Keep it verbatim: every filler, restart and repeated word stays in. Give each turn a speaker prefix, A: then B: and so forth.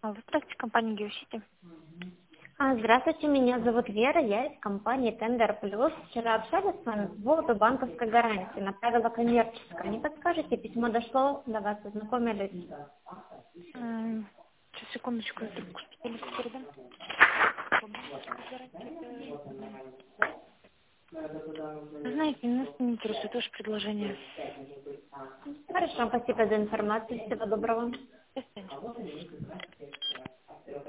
A: Алло, здравствуйте, компания Геосити.
B: А, Здравствуйте, меня зовут Вера, я из компании Тендер Плюс. Вчера общались с вами по поводу банковской гарантии, направила коммерческое. Не подскажете, письмо дошло до вас, ознакомились?
A: М, Сейчас, секундочку, я трубку специалисту передам. Знаете, нас не интересует ваше предложение.
B: Хорошо, спасибо за информацию, всего доброго.
A: До свидания.